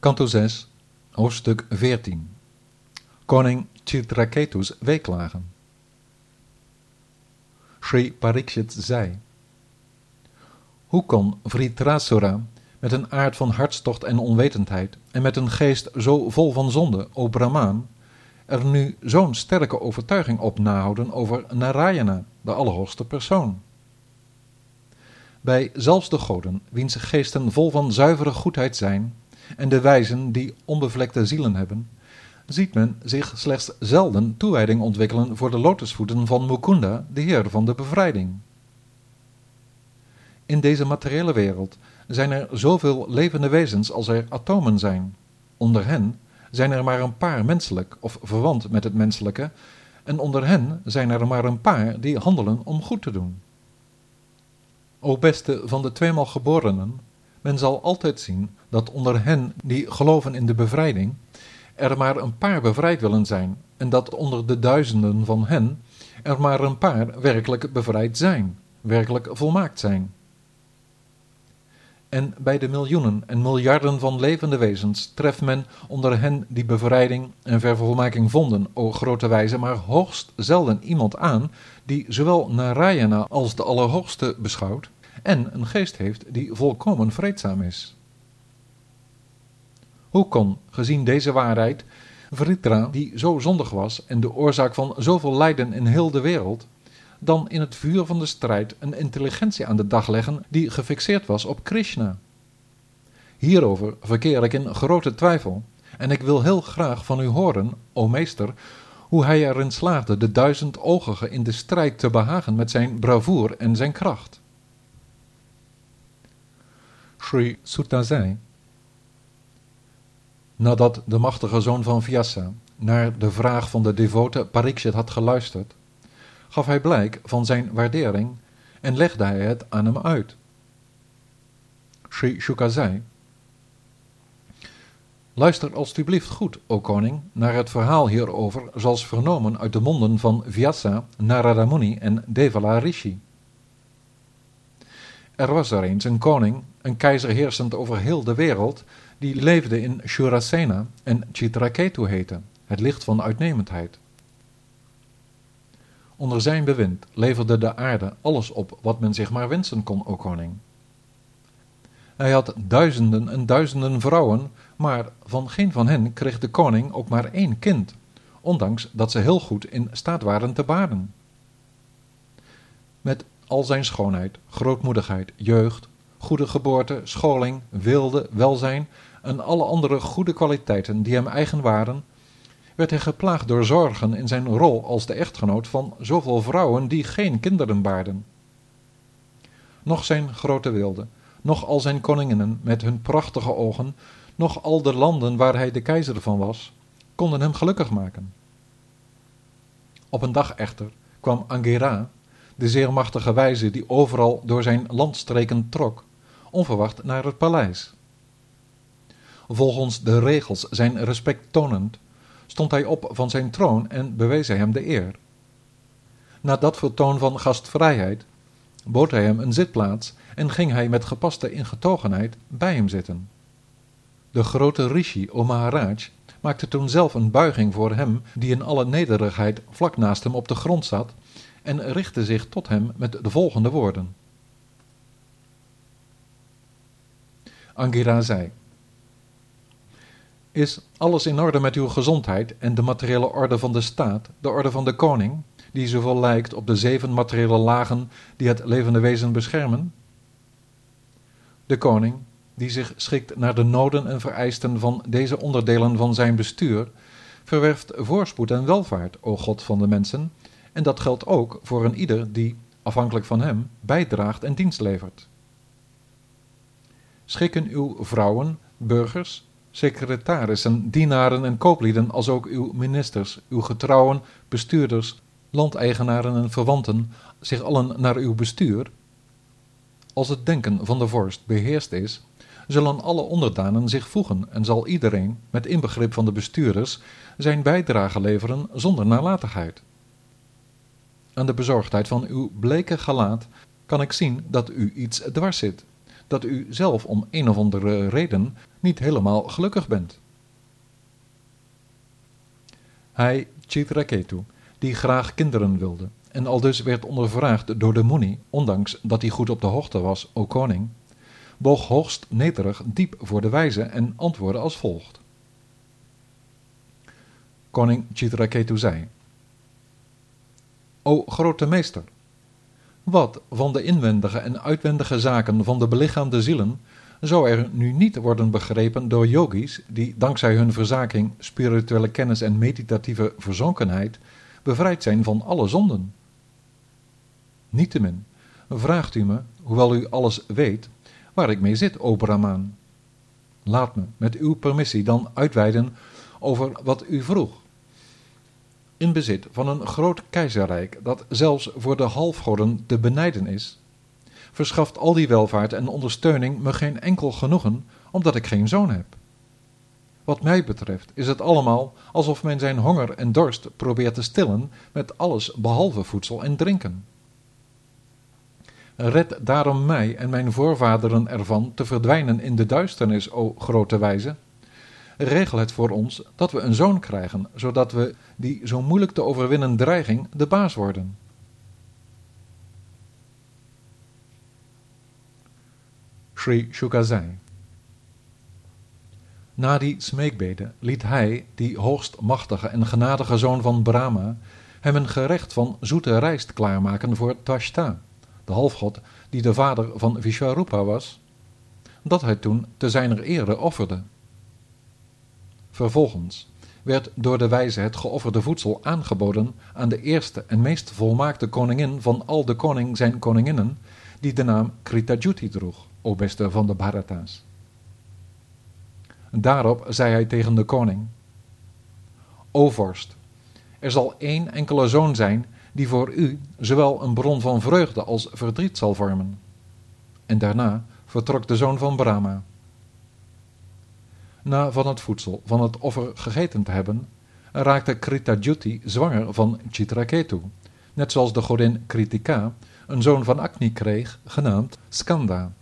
Kanto 6, hoofdstuk 14. Koning Chitraketu's weeklagen. Sri Parikshit zei: Hoe kon Vritrasura met een aard van hartstocht en onwetendheid en met een geest zo vol van zonde, o Brahmaan, er nu zo'n sterke overtuiging op nahouden over Narayana, de Allerhoogste Persoon? Bij zelfs de goden, wiens geesten vol van zuivere goedheid zijn, en de wijzen die onbevlekte zielen hebben, ziet men zich slechts zelden toewijding ontwikkelen voor de lotusvoeten van Mukunda, de Heer van de bevrijding. In deze materiële wereld zijn er zoveel levende wezens als er atomen zijn. Onder hen zijn er maar een paar menselijk of verwant met het menselijke, en onder hen zijn er maar een paar die handelen om goed te doen. O beste van de tweemaal geborenen, men zal altijd zien dat onder hen die geloven in de bevrijding er maar een paar bevrijd willen zijn, en dat onder de duizenden van hen er maar een paar werkelijk bevrijd zijn, werkelijk volmaakt zijn. En bij de miljoenen en miljarden van levende wezens treft men onder hen die bevrijding en vervolmaking vonden, o grote wijze, maar hoogst zelden iemand aan die zowel Narayana als de Allerhoogste beschouwt en een geest heeft die volkomen vreedzaam is. Hoe kon, gezien deze waarheid, Vritra, die zo zondig was en de oorzaak van zoveel lijden in heel de wereld, dan in het vuur van de strijd een intelligentie aan de dag leggen die gefixeerd was op Krishna? Hierover verkeer ik in grote twijfel, en ik wil heel graag van u horen, o meester, hoe hij erin slaagde de duizendogige in de strijd te behagen met zijn bravoer en zijn kracht. Sri Sutta zei: Nadat de machtige zoon van Vyasa naar de vraag van de devote Parikshit had geluisterd, gaf hij blijk van zijn waardering en legde hij het aan hem uit. Sri Shuka zei: Luister alstublieft goed, o koning, naar het verhaal hierover zoals vernomen uit de monden van Vyasa, Narada Muni en Devala Rishi. Er was er eens een koning, een keizer heersend over heel de wereld, die leefde in Shurasena en Chitraketu heette, het licht van uitnemendheid. Onder zijn bewind leverde de aarde alles op wat men zich maar wensen kon, o koning. Hij had duizenden en duizenden vrouwen, maar van geen van hen kreeg de koning ook maar één kind, ondanks dat ze heel goed in staat waren te baren. Met al zijn schoonheid, grootmoedigheid, jeugd, goede geboorte, scholing, weelde, welzijn en alle andere goede kwaliteiten die hem eigen waren, werd hij geplaagd door zorgen in zijn rol als de echtgenoot van zoveel vrouwen die geen kinderen baarden. Noch zijn grote weelde, noch al zijn koninginnen met hun prachtige ogen, noch al de landen waar hij de keizer van was, konden hem gelukkig maken. Op een dag echter kwam Angira, de zeer machtige wijze die overal door zijn landstreken trok, onverwacht naar het paleis. Volgens de regels zijn respect tonend, stond hij op van zijn troon en bewees hij hem de eer. Na dat vertoon van gastvrijheid bood hij hem een zitplaats en ging hij met gepaste ingetogenheid bij hem zitten. De grote Rishi, o Maharaj, maakte toen zelf een buiging voor hem die in alle nederigheid vlak naast hem op de grond zat en richtte zich tot hem met de volgende woorden. Angira zei: Is alles in orde met uw gezondheid en de materiële orde van de staat, de orde van de koning, die zoveel lijkt op de 7 materiële lagen die het levende wezen beschermen? De koning, die zich schikt naar de noden en vereisten van deze onderdelen van zijn bestuur, verwerft voorspoed en welvaart, o God van de mensen, en dat geldt ook voor een ieder die, afhankelijk van hem, bijdraagt en dienst levert. Schikken uw vrouwen, burgers, secretarissen, dienaren en kooplieden, als ook uw ministers, uw getrouwen, bestuurders, landeigenaren en verwanten, zich allen naar uw bestuur? Als het denken van de vorst beheerst is, zullen alle onderdanen zich voegen en zal iedereen, met inbegrip van de bestuurders, zijn bijdrage leveren zonder nalatigheid. Aan de bezorgdheid van uw bleke gelaat kan ik zien dat u iets dwars zit, dat u zelf om een of andere reden niet helemaal gelukkig bent. Hij, Chitraketu, die graag kinderen wilde, en aldus werd ondervraagd door de Muni, ondanks dat hij goed op de hoogte was, o koning, boog hoogst nederig diep voor de wijze en antwoordde als volgt. Koning Chitraketu zei: O grote meester, wat van de inwendige en uitwendige zaken van de belichaamde zielen zou er nu niet worden begrepen door yogis die dankzij hun verzaking, spirituele kennis en meditatieve verzonkenheid bevrijd zijn van alle zonden? Niettemin vraagt u me, hoewel u alles weet, waar ik mee zit, o Brahmaan. Laat me met uw permissie dan uitweiden over wat u vroeg. In bezit van een groot keizerrijk dat zelfs voor de halfgoden te benijden is, verschaft al die welvaart en ondersteuning me geen enkel genoegen, omdat ik geen zoon heb. Wat mij betreft is het allemaal alsof men zijn honger en dorst probeert te stillen met alles behalve voedsel en drinken. Red daarom mij en mijn voorvaderen ervan te verdwijnen in de duisternis, o grote wijze. Regel het voor ons dat we een zoon krijgen, zodat we die zo moeilijk te overwinnen dreiging de baas worden. Sri Shuka zei: Na die smeekbede liet hij, die hoogst machtige en genadige zoon van Brahma, hem een gerecht van zoete rijst klaarmaken voor Twashta, de halfgod die de vader van Vishvarupa was, dat hij toen te zijner ere offerde. Vervolgens werd door de wijze het geofferde voedsel aangeboden aan de eerste en meest volmaakte koningin van al de koning zijn koninginnen, die de naam Kritajuti droeg, o beste van de Bharata's. Daarop zei hij tegen de koning: O vorst, er zal één enkele zoon zijn die voor u zowel een bron van vreugde als verdriet zal vormen. En daarna vertrok de zoon van Brahma. Na van het voedsel van het offer gegeten te hebben, raakte Kritajuti zwanger van Chitraketu, net zoals de godin Kritika een zoon van Agni kreeg, genaamd Skanda.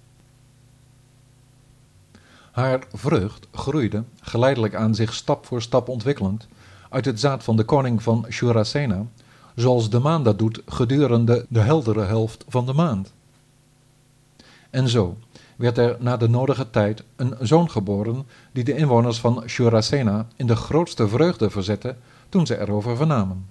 Haar vreugd groeide, geleidelijk aan zich stap voor stap ontwikkelend, uit het zaad van de koning van Shurasena, zoals de maan dat doet gedurende de heldere helft van de maand. En zo werd er na de nodige tijd een zoon geboren die de inwoners van Shurasena in de grootste vreugde verzette toen ze erover vernamen.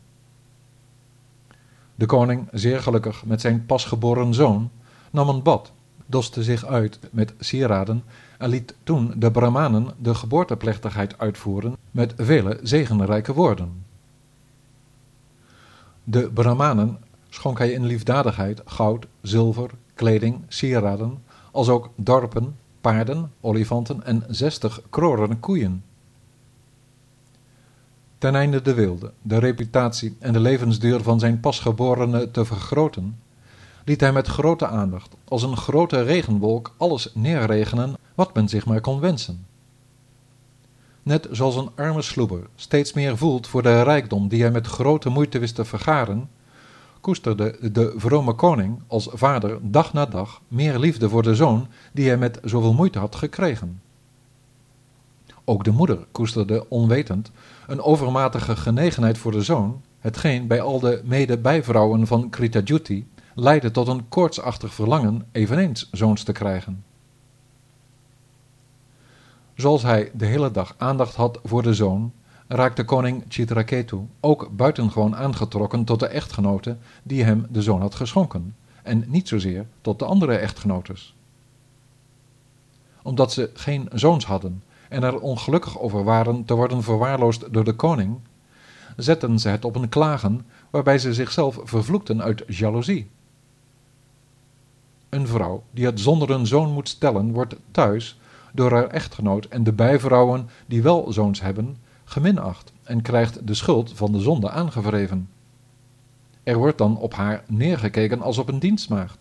De koning, zeer gelukkig met zijn pasgeboren zoon, nam een bad, doste zich uit met sieraden en liet toen de Brahmanen de geboorteplechtigheid uitvoeren met vele zegenrijke woorden. De Brahmanen schonk hij in liefdadigheid goud, zilver, kleding, sieraden, als ook dorpen, paarden, olifanten en 60 kroren koeien. Ten einde de weelde, de reputatie en de levensduur van zijn pasgeborene te vergroten, liet hij met grote aandacht, als een grote regenwolk, alles neerregenen wat men zich maar kon wensen. Net zoals een arme sloeber steeds meer voelt voor de rijkdom die hij met grote moeite wist te vergaren, koesterde de vrome koning als vader dag na dag meer liefde voor de zoon die hij met zoveel moeite had gekregen. Ook de moeder koesterde onwetend een overmatige genegenheid voor de zoon, hetgeen bij al de mede-bijvrouwen van Kritajuti leidde tot een koortsachtig verlangen eveneens zoons te krijgen. Zoals hij de hele dag aandacht had voor de zoon, raakte koning Chitraketu ook buitengewoon aangetrokken tot de echtgenote die hem de zoon had geschonken, en niet zozeer tot de andere echtgenotes. Omdat ze geen zoons hadden en er ongelukkig over waren te worden verwaarloosd door de koning, zetten ze het op een klagen waarbij ze zichzelf vervloekten uit jaloezie. Een vrouw die het zonder een zoon moet stellen, wordt thuis door haar echtgenoot en de bijvrouwen die wel zoons hebben, geminacht en krijgt de schuld van de zonde aangewreven. Er wordt dan op haar neergekeken als op een dienstmaagd.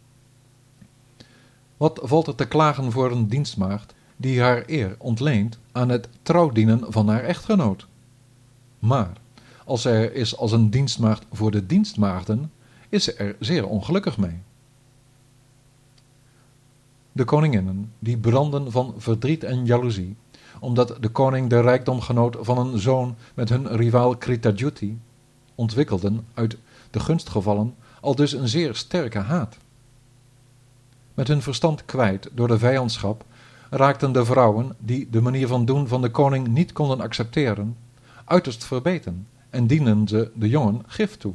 Wat valt er te klagen voor een dienstmaagd die haar eer ontleent aan het trouwdienen van haar echtgenoot? Maar als zij er is als een dienstmaagd voor de dienstmaagden, is ze er zeer ongelukkig mee. De koninginnen, die brandden van verdriet en jaloezie, omdat de koning de rijkdom genoot van een zoon met hun rivaal Kritajuti, ontwikkelden uit de gunstgevallen aldus een zeer sterke haat. Met hun verstand kwijt door de vijandschap raakten de vrouwen, die de manier van doen van de koning niet konden accepteren, uiterst verbeten en dienden ze de jongen gif toe.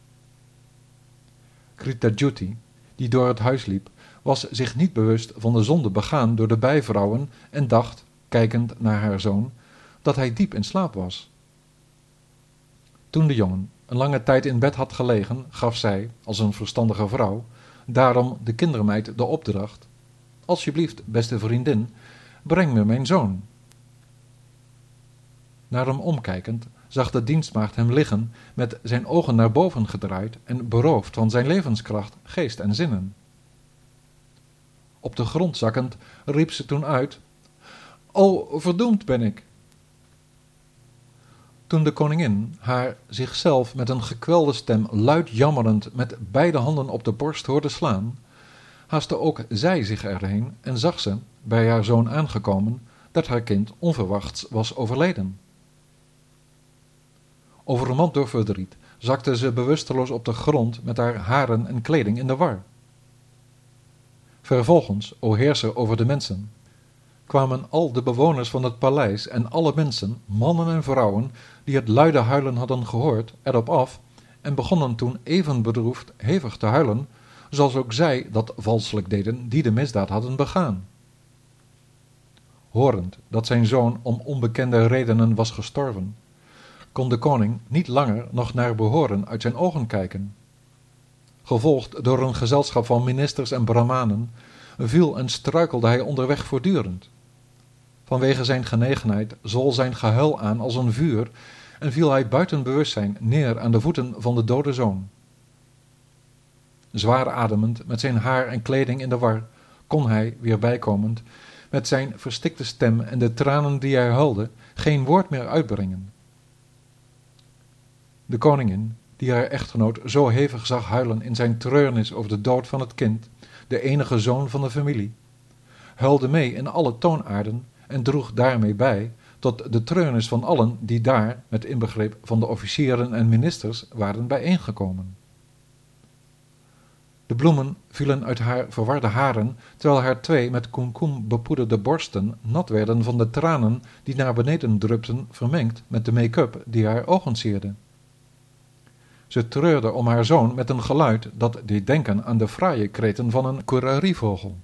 Kritajuti, die door het huis liep, was zich niet bewust van de zonde begaan door de bijvrouwen en dacht, kijkend naar haar zoon, dat hij diep in slaap was. Toen de jongen een lange tijd in bed had gelegen, gaf zij, als een verstandige vrouw, daarom de kindermeid de opdracht: alsjeblieft, beste vriendin, breng me mijn zoon. Naar hem omkijkend zag de dienstmaagd hem liggen met zijn ogen naar boven gedraaid en beroofd van zijn levenskracht, geest en zinnen. Op de grond zakkend riep ze toen uit: O, verdoemd ben ik! Toen de koningin haar zichzelf met een gekwelde stem luid jammerend met beide handen op de borst hoorde slaan, haastte ook zij zich erheen en zag ze, bij haar zoon aangekomen, dat haar kind onverwachts was overleden. Overmand door verdriet zakte ze bewusteloos op de grond met haar haren en kleding in de war. Vervolgens, o heerser over de mensen, kwamen al de bewoners van het paleis en alle mensen, mannen en vrouwen, die het luide huilen hadden gehoord, erop af en begonnen toen even bedroefd hevig te huilen, zoals ook zij dat valselijk deden die de misdaad hadden begaan. Horend dat zijn zoon om onbekende redenen was gestorven, kon de koning niet langer nog naar behoren uit zijn ogen kijken. Gevolgd door een gezelschap van ministers en brahmanen, viel en struikelde hij onderweg voortdurend. Vanwege zijn genegenheid zwol zijn gehuil aan als een vuur en viel hij buiten bewustzijn neer aan de voeten van de dode zoon. Zwaar ademend, met zijn haar en kleding in de war, kon hij, weer bijkomend, met zijn verstikte stem en de tranen die hij huilde, geen woord meer uitbrengen. De koningin, die haar echtgenoot zo hevig zag huilen in zijn treurnis over de dood van het kind, de enige zoon van de familie, huilde mee in alle toonaarden en droeg daarmee bij tot de treurnis van allen die daar, met inbegrip van de officieren en ministers, waren bijeengekomen. De bloemen vielen uit haar verwarde haren, terwijl haar twee met kumkum bepoederde borsten nat werden van de tranen die naar beneden drupten, vermengd met de make-up die haar ogen sierde. Ze treurde om haar zoon met een geluid dat deed denken aan de fraaie kreten van een kurarievogel.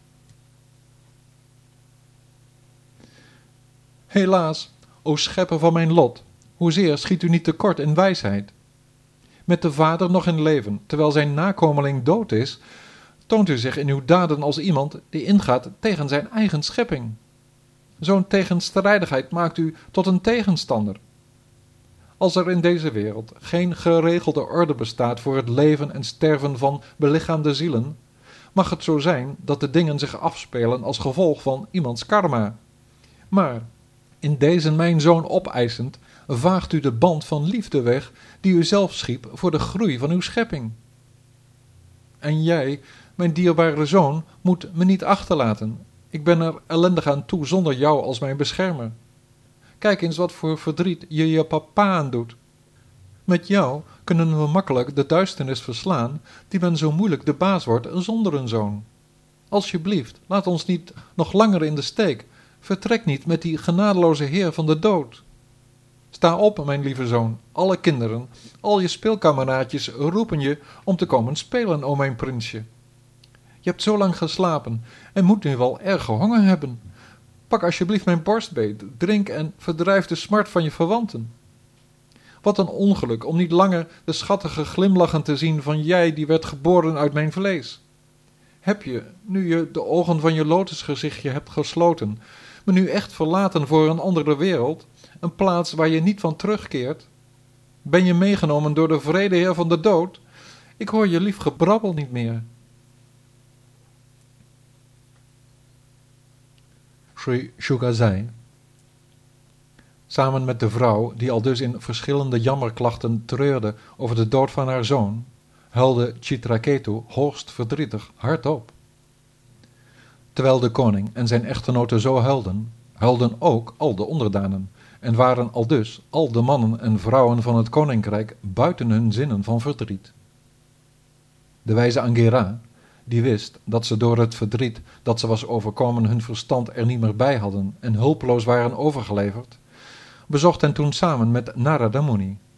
Helaas, o schepper van mijn lot, hoezeer schiet u niet tekort in wijsheid. Met de vader nog in leven, terwijl zijn nakomeling dood is, toont u zich in uw daden als iemand die ingaat tegen zijn eigen schepping. Zo'n tegenstrijdigheid maakt u tot een tegenstander. Als er in deze wereld geen geregelde orde bestaat voor het leven en sterven van belichaamde zielen, mag het zo zijn dat de dingen zich afspelen als gevolg van iemands karma. Maar, in deze mijn zoon opeisend, vaagt u de band van liefde weg die u zelf schiep voor de groei van uw schepping. En jij, mijn dierbare zoon, moet me niet achterlaten. Ik ben er ellendig aan toe zonder jou als mijn beschermer. Kijk eens wat voor verdriet je papa aandoet. Met jou kunnen we makkelijk de duisternis verslaan, die men zo moeilijk de baas wordt zonder een zoon. Alsjeblieft, laat ons niet nog langer in de steek. Vertrek niet met die genadeloze heer van de dood. Sta op, mijn lieve zoon, alle kinderen, al je speelkameraadjes roepen je om te komen spelen, o mijn prinsje. Je hebt zo lang geslapen en moet nu wel erg honger hebben. Pak alsjeblieft mijn borstbeet, drink en verdrijf de smart van je verwanten. Wat een ongeluk om niet langer de schattige glimlachen te zien van jij die werd geboren uit mijn vlees. Heb je, nu je de ogen van je lotusgezichtje hebt gesloten, me nu echt verlaten voor een andere wereld, een plaats waar je niet van terugkeert? Ben je meegenomen door de wrede heer van de dood? Ik hoor je lief gebrabbel niet meer. Sri Shuka zei, samen met de vrouw, die al dus in verschillende jammerklachten treurde over de dood van haar zoon, huilde Chitraketu hoogst verdrietig hardop. terwijl de koning en zijn echtgenote zo huilden, huilden ook al de onderdanen en waren aldus al de mannen en vrouwen van het koninkrijk buiten hun zinnen van verdriet. De wijze Angera, die wist dat ze door het verdriet dat ze was overkomen hun verstand er niet meer bij hadden en hulpeloos waren overgeleverd, bezocht hen toen samen met Narada Muni